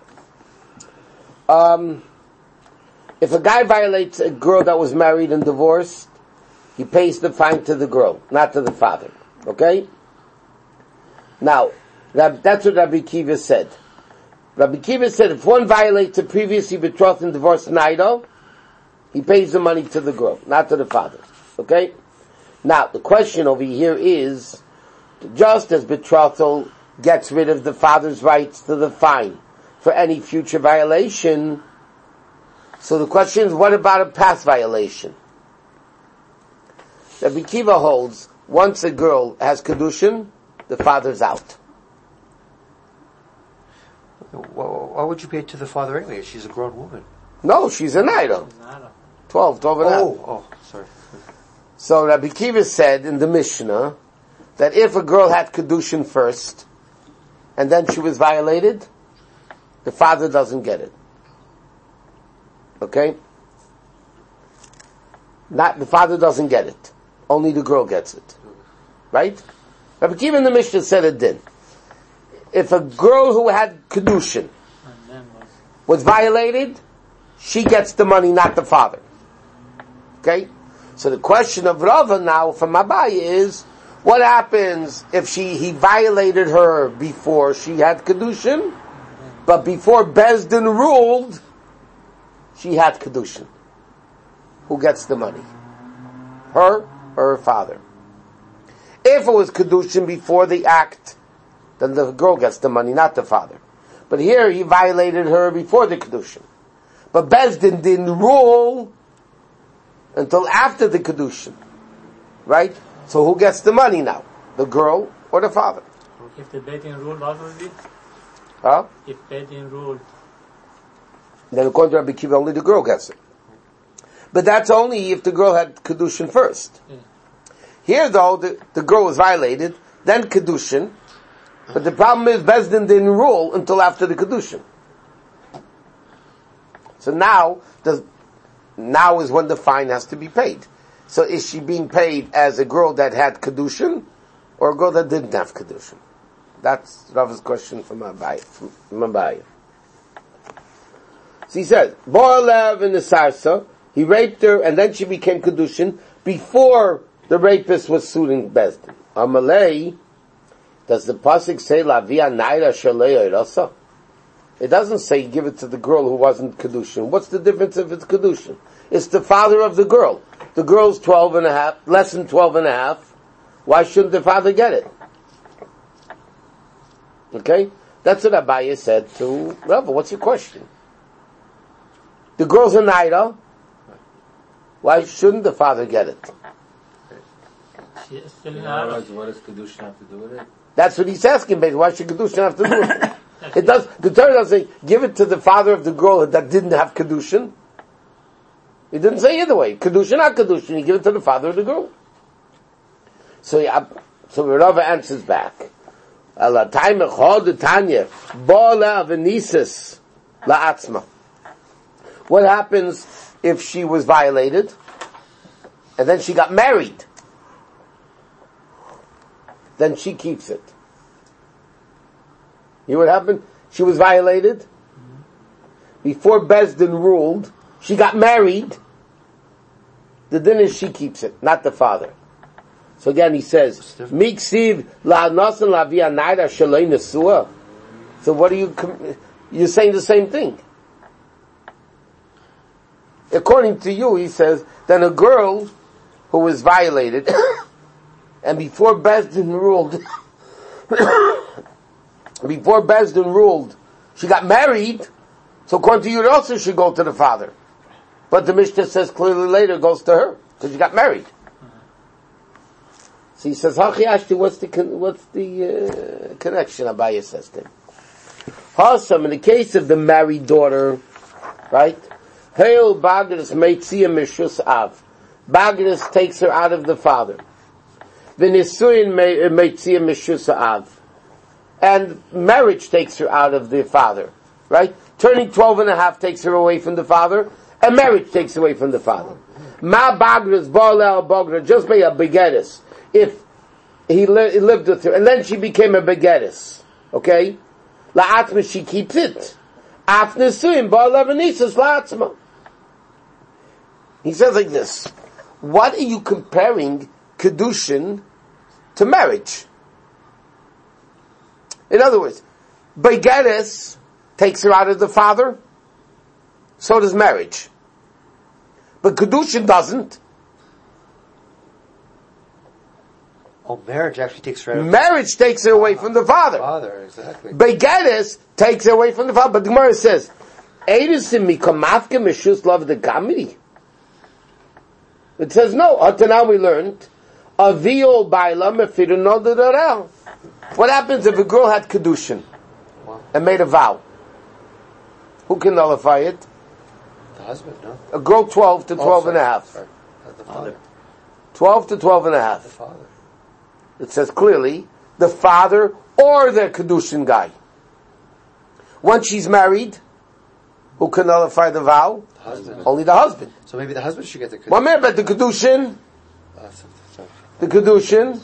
um, if a guy violates a girl that was married and divorced, he pays the fine to the girl, not to the father. Okay. Now, that, that's what Rabbi Kiva said. Rabbi Kiva said if one violates a previously betrothed and divorced naida, he pays the money to the girl, not to the father. Okay? Now, the question over here is, just as betrothal gets rid of the father's rights to the fine for any future violation, so the question is, what about a past violation? Rabbi Kiva holds, once a girl has Kedushin, the father's out. Why would you pay it to the father anyway? She's a grown woman. No, she's an idol. Twelve, twelve and a half. Oh, oh, sorry. So Rabbi Kiva said in the Mishnah that if a girl had Kedushin first, and then she was violated, the father doesn't get it. Okay? Not, the father doesn't get it. Only the girl gets it. Right? Rabbi Akiva in the Mishnah said a din. If a girl who had Kedushin And then was was violated, she gets the money, not the father. Okay? So the question of Rava now from Abaye is, what happens if she he violated her before she had Kedushin, but before Bezdin ruled, she had Kedushin? Who gets the money? Her or her father? If it was Kedushin before the act, then the girl gets the money, not the father. But here he violated her before the Kedushin. But Bezdin didn't rule until after the Kedushin. Right? So who gets the money now? The girl or the father? if the Beit Din ruled, what would be? Huh? If Beit Din ruled, Then according to Rabbi Akiva, only the girl gets it. But that's only if the girl had Kedushin first. Yeah. Here though, the, the girl was violated, then Kedushin, but the problem is Bezdin didn't rule until after the Kedushin. So now, does, now is when the fine has to be paid. So is she being paid as a girl that had Kedushin, or a girl that didn't have Kedushin? That's Rava's question from Abaye. From, from Abaye. So he says, Boalev in the Sarsa, he raped her, and then she became Kedushin, before the rapist was suing Bezdin. Amalei, does the pasuk say La Via Naira Shalei Rasa? It doesn't say give it to the girl who wasn't Kedushin. What's the difference if it's Kedushin? It's the father of the girl. The girl's twelve and a half, less than twelve and a half. Why shouldn't the father get it? Okay? That's what Abaye said to Rava. What's your question? The girl's a Naira. Why shouldn't the father get it? she is still in In other our words, what does Kedushin have to do with it? That's what he's asking, basically. Why should Kedushin have to do it? It does, the Torah doesn't say, give it to the father of the girl that didn't have Kedushin. It didn't say either way. Kedushin or Kedushin, you give it to the father of the girl. So, yeah, so Rava answers back. Ala time echod Tanya, Bala Venisis La'atzma. What happens if she was violated, and then she got married? Then she keeps it. You know what happened? She was violated. Before Bezdin ruled, she got married. The din is she keeps it, not the father. So again he says, Miksiv la'anasan la'via naira shalei nesua. So what are you, you're saying the same thing. According to you, he says, then a girl who was violated, and before Bezdin ruled, before Bezdin ruled, she got married, so according to you, it also should go to the father. But the Mishnah says clearly later it goes to her, because she got married. So he says, Hachi Ashti, what's the, con- what's the uh, connection? Abaye says to him. Hasam, in the case of the married daughter, right? Hail Bagras Meitzia Mishus Av. Bagras takes her out of the father. V'nisuin Meitzia Mishus Av. And marriage takes her out of the father. Right? Turning twelve and a half takes her away from the father, and marriage takes away from the father. Ma Bagras Ba'al Bagra, just by a begetis. If he, li- he lived with her, and then she became a begetis. Okay? La'atma, she keeps it. Af Nisuin Ba'al Avenisas La'atzma. He says like this, what are you comparing Kedushin to marriage? In other words, Begetis takes her out of the father, so does marriage. But Kedushin doesn't. Oh, marriage actually takes her out of Marriage takes her away from the father. father, exactly. Begetis takes her away from the father. But the Gemara says, Eidisim mikamafke mishus love the gamri. It says no. Until now we learned, Aviol baila mefiru nodadara. What happens if a girl had Kedushin and made a vow? Who can nullify it? The husband, no? A girl twelve to twelve Oh, and a sorry, half. sorry. Not the father. twelve to twelve and a The half. father. It says clearly, the father or the Kedushin guy. Once she's married, Who can nullify the vow? Husband. Only the husband. So maybe the husband should get the One minute, but the kedushin, Uh, so- sorry. the kedushin,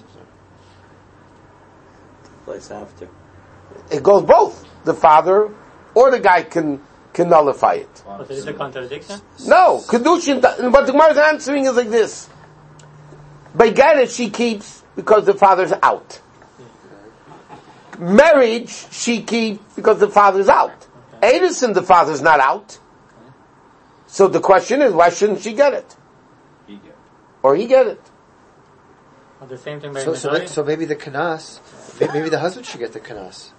Place after. it goes both. The father or the guy can can nullify it. But there is a contradiction. No, kedushin. What the Gemara is answering is like this: Begeres she keeps because the father's out. Marriage she keeps because the father's out. Edison, the father's not out. So the question is, why shouldn't she get it? He get. Or he get it? Or the same thing by So, so, majority. so maybe the kanas, may- maybe the husband should get the kanas.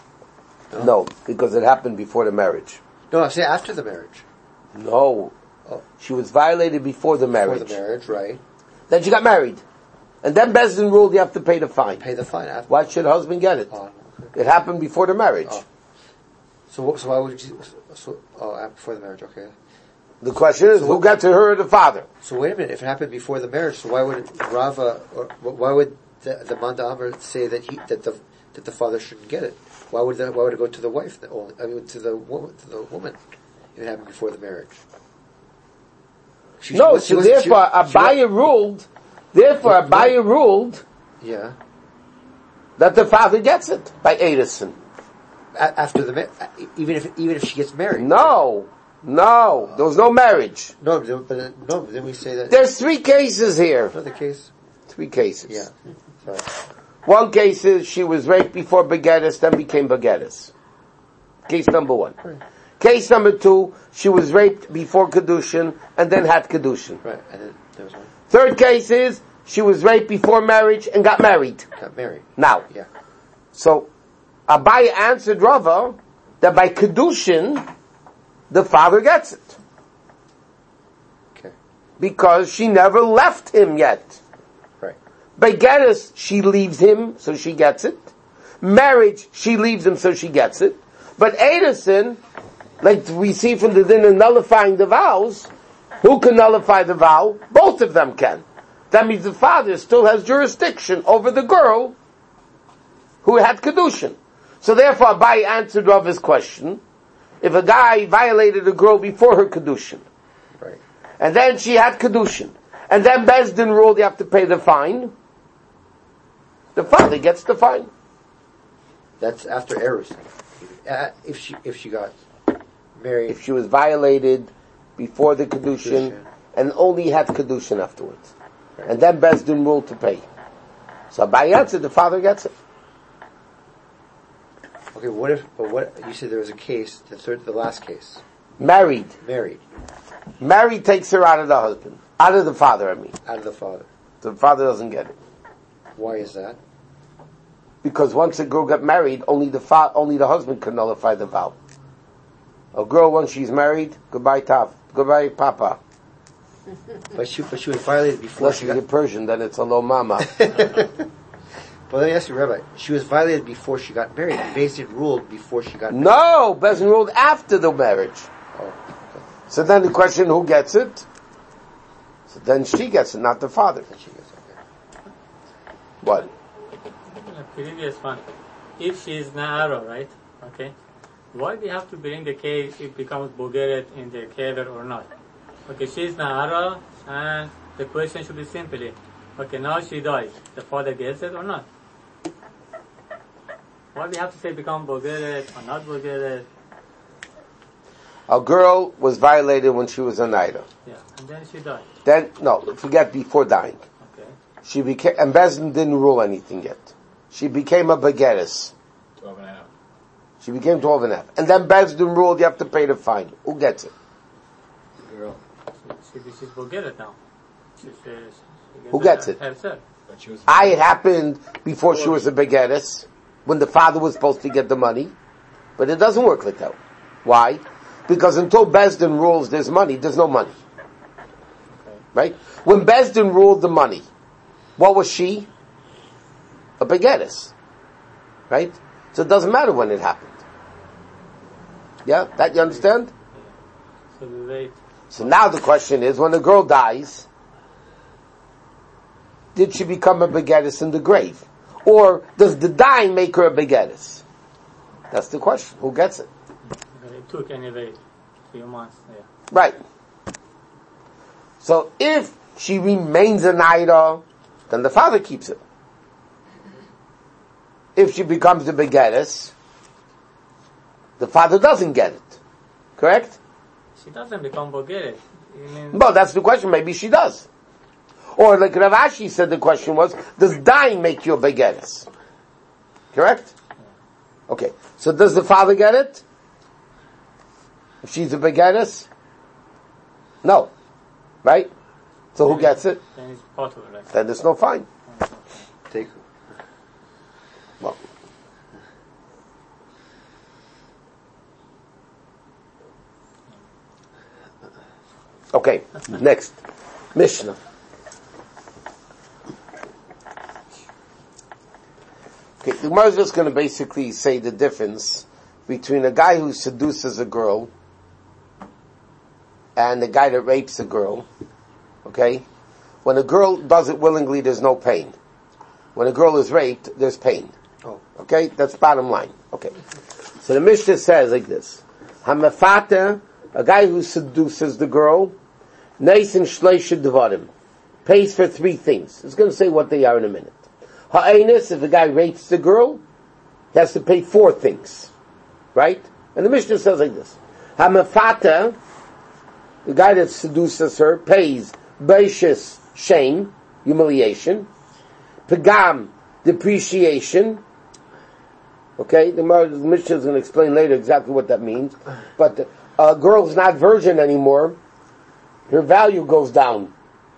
No, because it happened before the marriage. No, I'm saying after the marriage. No. Oh. She was violated before the marriage. Before the marriage, right. Then she got married. And then Bezdin ruled you have to pay the fine. Pay the fine after. Why should husband get it? Oh, okay. It happened before the marriage. Oh. So, what- so why would you, so, oh, uh, before the marriage, okay. The question is, So who what- got to her or the father? So wait a minute, if it happened before the marriage, so why would Rava, or why would the, the Manda Amr say that he, that the, that the father shouldn't get it? Why would the, why would it go to the wife, the only, I mean, to the woman, to the woman, if it happened before the marriage? She- she No, was- she so was- she- therefore she was- Abaya ruled, therefore Abaya ruled Yeah. that the father gets it by Edison. A- after the, ma- even if, even if she gets married. No, no, there was no marriage. No, but, but, uh, no, but then we say that, There's three cases here. another case? Three cases. Yeah. Sorry. One case is she was raped before Begetis, then became Begetis. Case number one. Right. Case number two, she was raped before Kedushin, and then had Kedushin. Right, and then there was one, Third case is, she was raped before marriage and got married. got married. Now. Yeah. So, Abaya answered Rava that by Kedushin, the father gets it. Okay. Because she never left him yet. Right. By Geras, she leaves him, so she gets it. Marriage, she leaves him, so she gets it. But Edison, like we see from the dinner nullifying the vows, who can nullify the vow? Both of them can. That means the father still has jurisdiction over the girl who had Kedushin. So therefore, Abai answered Rava's question. If a guy violated a girl before her Kedushin, Right. and then she had Kedushin, and then Bezdin ruled you have to pay the fine, the father gets the fine. That's after Eros. Uh, if she, if she got married. If she was violated before the Kedushin, Kedushin. and only had Kedushin afterwards. And then Bezdin ruled to pay. So Abai answered, the father gets it. Okay, what if, but what, you said there was a case, the third, the last case. Married. Married. Married takes her out of the husband. Out of the father, I mean. Out of the father. The father doesn't get it. Why is that? Because once a girl got married, only the fa- only the husband can nullify the vow. A girl, once she's married, goodbye Tav, goodbye Papa. But she, but she was violated before Unless she she's a got, Persian, then it's hello mama. but let me ask you, Rabbi, she was violated before she got married. Basically ruled before she got married. No, Bezdin ruled after the marriage. Oh, okay. So then the question, who gets it? So then she gets it, not the father. Then she gets, okay. What? The previous one. If she is Na'ara, right? Okay. Why do you have to bring the case if it becomes Bogeret in the Kever or not? Okay, she is Na'ara, and the question should be simply, okay, now she dies. The father gets it or not? Why do you have to say become Bogeret or not Bogeret? A girl was violated when she was a Naira. Yeah, and then she died. Then, no, forget before dying. Okay. She became, and Bezdin didn't rule anything yet. She became a Begetis. twelve and a half. She became twelve and a half. And then Bezdin ruled you have to pay the fine. Who gets it? Girl. She, she, she's Bogeret now. She, she, she Who gets it? Herself. But she was. I, it happened before she was a Begetis, when the father was supposed to get the money. But it doesn't work like that. Why? Because until Bezdin rules there's money, there's no money. Right? When Bezdin ruled the money, what was she? A Begetis. Right? So it doesn't matter when it happened. Yeah? That you understand? So we wait. So now the question is, when a girl dies, did she become a Begetis in the grave? Or does the dying make her a Begetis? That's the question. Who gets it? Okay, it took anyway. few months. Yeah. Right. So if she remains a naira, then the father keeps it. If she becomes the begettes, the father doesn't get it. Correct? She doesn't become bogeret. You mean, Well, that's the question. Maybe she does. Or like Rav Ashi said, the question was, does dying make you a begettes? Correct? Okay. So does the father get it? If she's a begettes? No. Right? So who gets it? then it's possible, right? Then there's no fine. Take. Well. Okay, next. Mishnah. Okay, the Gemara is just going to basically say the difference between a guy who seduces a girl and the guy that rapes a girl. Okay? When a girl does it willingly, there's no pain. When a girl is raped, there's pain. Oh. Okay? That's bottom line. Okay. So the Mishnah says like this. Hamafata, a guy who seduces the girl, Neisin Shleisha Devarim, pays for three things. It's going to say what they are in a minute. Ha'enis, if a guy rapes the girl, he has to pay four things. Right? And the Mishnah says like this. Hamafata, the guy that seduces her, pays Beishis, shame, humiliation, Pagam, depreciation. Okay, the Mishnah is going to explain later exactly what that means. But a girl's not virgin anymore. Her value goes down.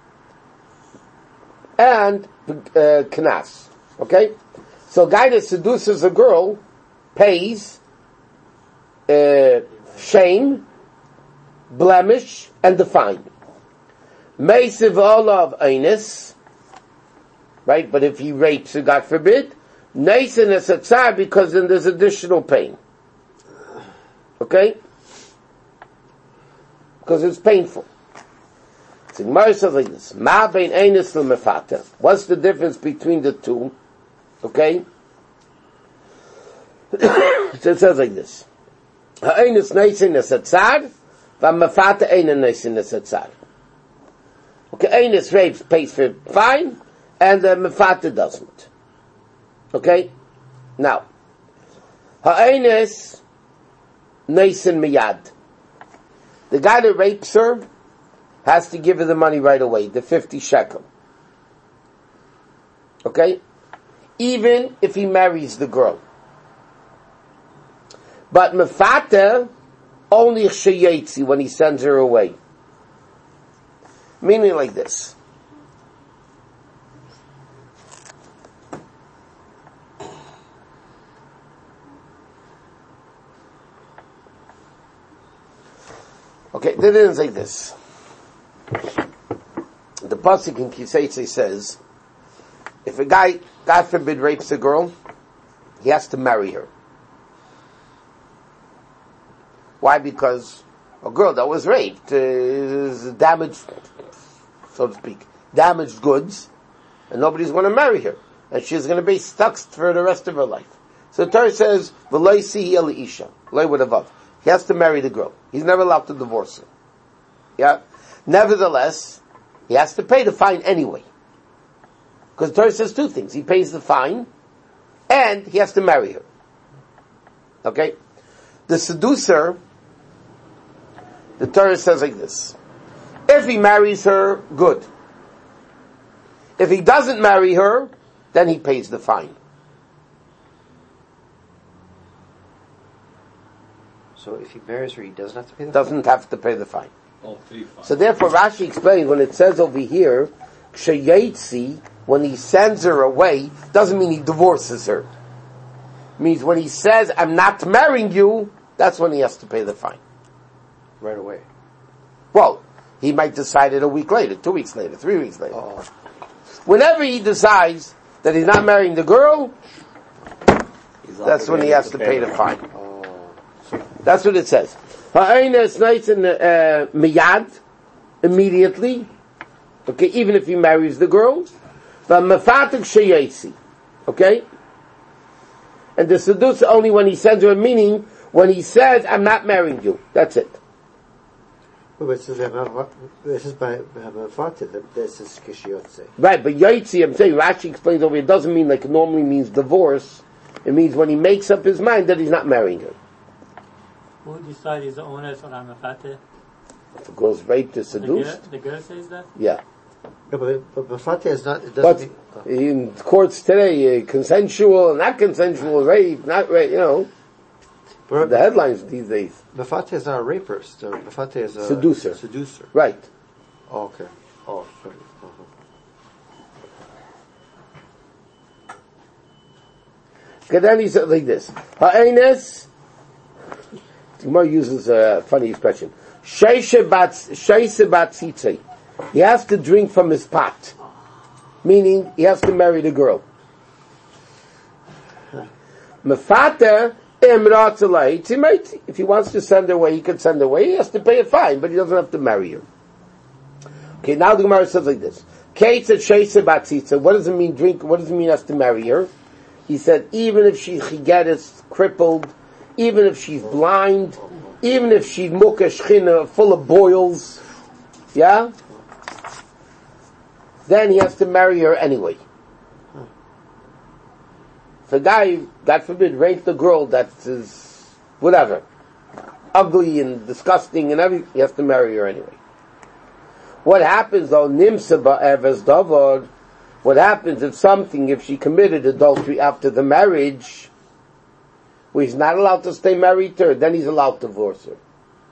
And uh, knas. Okay? So a guy that seduces a girl pays uh, shame, blemish, and the fine. Meisiv olav einis. Right? But if he rapes her, God forbid, Neisin is a tzar because then there's additional pain. Okay? Because it's painful. So Gemara says like this. Ma bein einis l'mefata. What's the difference between the two? Okay? So it says like this. Ha'einis neisin is a tzar, v'mefata einan neisin is a tzar. Okay, einis rapes pays for fine, and the mefata doesn't. Okay? Now, ha'einis neisin miyad. The guy that rapes her has to give her the money right away, the fifty shekel. Okay? Even if he marries the girl. But mefata, only sheyetzi, when he sends her away. Meaning like this. Okay, then it is like this. The pasuk in Kisei says, if a guy, God forbid, rapes a girl, he has to marry her. Why? Because a girl that was raped is damaged, so to speak, damaged goods, and nobody's going to marry her, and she's going to be stuck for the rest of her life. So the Torah says, "V'lo yisihi el isha," loy whatever. He has to marry the girl. He's never allowed to divorce her. Yeah. Nevertheless, he has to pay the fine anyway, because the Torah says two things: he pays the fine, and he has to marry her. Okay. The seducer, the Torah says like this. If he marries her, good. If he doesn't marry her, then he pays the fine. So if he marries her, he doesn't have to pay the Doesn't have to pay the fine. All three fine. So therefore Rashi explains when it says over here, Kshayetzi, when he sends her away, doesn't mean he divorces her. It means when he says, I'm not marrying you, that's when he has to pay the fine. right away. Well, he might decide it a week later, two weeks later, three weeks later. Oh. Whenever he decides that he's not marrying the girl, that's when he has to pay the fine. Oh. That's what it says. Ha'eines nice and miyad, immediately. Okay, even if he marries the girl. But mefatek sheyesi. Okay? And the seduce only when he sends her a meaning, when he says, I'm not marrying you. That's it. But this is this is by Mafata. This is Kishiyotze. Right, but Yaitzi, I'm saying, Rashi explains over here, it doesn't mean like it normally means divorce. It means when he makes up his mind that he's not marrying her. Who decides is the owners or Amafate? If the girl's raped or The seduced, girl, the girl says that? yeah. No, but, but Mafata is not. It But doesn't mean, in courts today, uh, consensual, not consensual, rape, not rape, you know, but the headlines these days. Mafata is not a rapist. Uh, Mafata is a Seducer. Seducer. Right. Oh, okay. Oh, sorry. Uh-huh. Okay, then he said like this. Ha'enes, Gemara uses a funny expression. Sheishe batzitze. He has to drink from his pot. Meaning, he has to marry the girl. Mefata imratzalai. If he wants to send her away, he can send her away. He has to pay a fine, but he doesn't have to marry her. Okay, now the Gemara says like this. Kate said sheishe batzitze. What does it mean drink? What does it mean he has to marry her? He said, even if she chigeres, crippled, even if she's blind, even if she's mukha shchina, full of boils, yeah? Then he has to marry her anyway. If a guy, God forbid, raped a girl that is, whatever, ugly and disgusting and everything, he has to marry her anyway. What happens though, nimsa ba'evas davod, what happens if something, if she committed adultery after the marriage, where he's not allowed to stay married to her, then he's allowed to divorce her.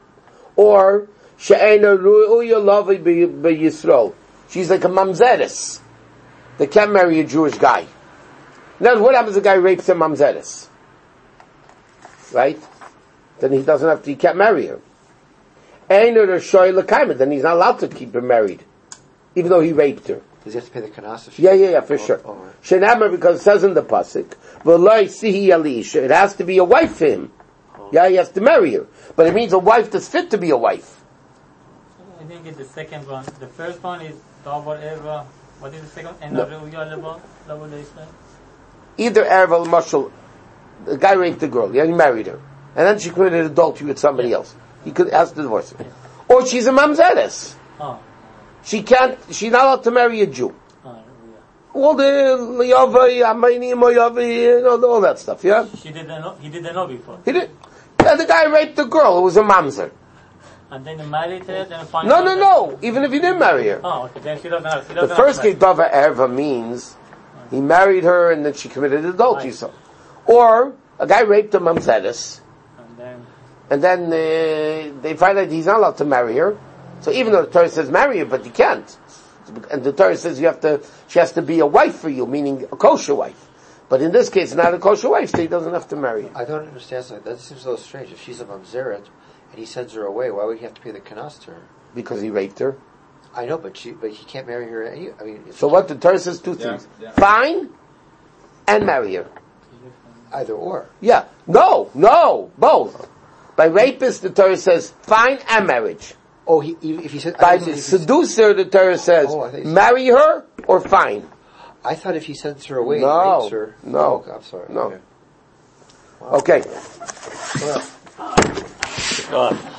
Or, she'ena ru'uya lavi b'Yisrael. She's like a mamzeres. They can't marry a Jewish guy. Now, what happens if a guy rapes a mamzeres? Right? Then he doesn't have to, he can't marry her. Eina reshoy l'kaima, then he's not allowed to keep her married, even though he raped her. Does he have to pay the kanas? Yeah, yeah, yeah, for oh, sure. Oh, right. Shenamar, because it says in the pasuk, v'loi sihi alisha. It has to be a wife for him. Oh. Yeah, he has to marry her, but it means a wife that's fit to be a wife. I think it's the second one. The first one is Davar Eva. What is the second? And No. Level they say. Either Erva Mashal, the guy raped the girl, yeah, he married her, and then she committed adultery with somebody else. He could ask to divorce her, or she's a mamzeres. Oh. She can't. She's not allowed to marry a Jew. Oh, yeah. All the Yavai, Amayni, Moyavi, all, all that stuff. Yeah, She didn't know. He didn't know before. he did. Yeah, the guy raped the girl who was a mamzer. And then he married her. Then finally. No, no, no. Even if he didn't marry her. Oh, okay. Then she doesn't have. She The doesn't first have case, Dava Erva, means he married her and then she committed adultery. So, or a guy raped a mamzeres, And then. and then uh, they find out he's not allowed to marry her. So even though the Torah says marry her, but he can't, and the Torah says you have to, she has to be a wife for you, meaning a kosher wife. But in this case, not a kosher wife, so he doesn't have to marry her. I don't understand something. That seems a little strange. If she's a mamzeret and he sends her away, why would he have to pay the kanas to her? Because he raped her. I know, but she, but he can't marry her. Any, I mean, if So he what the Torah says two Yeah, things: yeah. fine and marry her. either or. Yeah, no, no, both. By rapist, the Torah says fine and marriage. Oh, he, if he said, By I, thought if he, seducer, the Torah says Oh, I thought you said- marry her or fine. I thought if he sends her away, No, and rapes her. no, Oh, I'm sorry. no. Okay. Okay. Well, God.